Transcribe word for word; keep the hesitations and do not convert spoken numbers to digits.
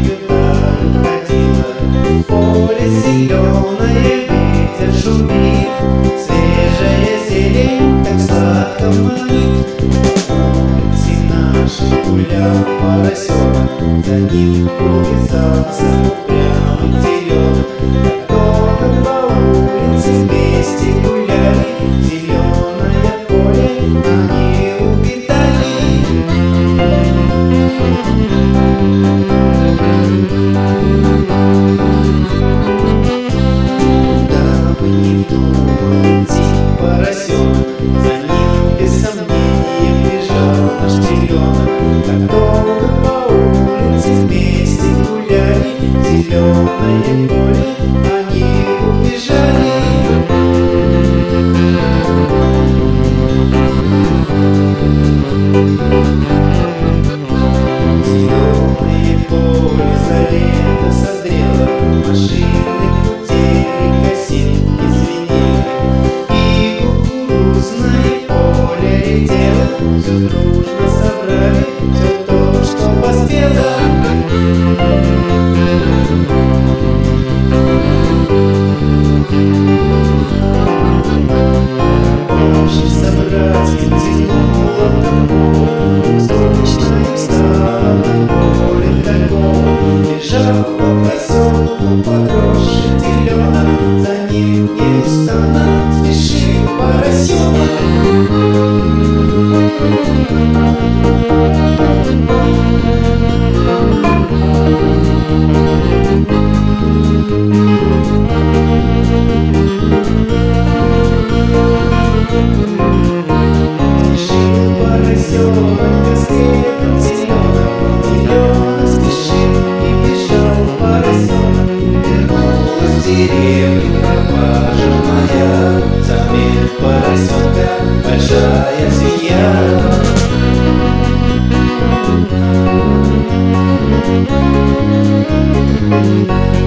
вдаль ходила. Поле зеленое, ветер шумит, свежая зелень так сладко манит. Улицы наши гулял поросенок, за ним увязался упрямый теленок. Как долго по улице вместе гуляли, зеленое поле они увидали. Куда бы ни думал идти поросенок, за ним без сомнения бежал наш теленок. Как долго по улице вместе гуляли, зеленое поле они убежали. Зеленое поле за лето созрело, машины гудели, косинки звенели, и кукурузное поле редело. Все дружно собрали, все то, что поспело. Рабочих собратьев тянуло домой, скучно им стало на поле таком. Бежал по поселку подросший теленок, за ним неустанно спешил поросенок. Спешил поросенок, а следом теленок, теленок спешил и бежал поросенок. Вернулась в деревню пропажа моя, за вид поросенка большая свинья. Thank you.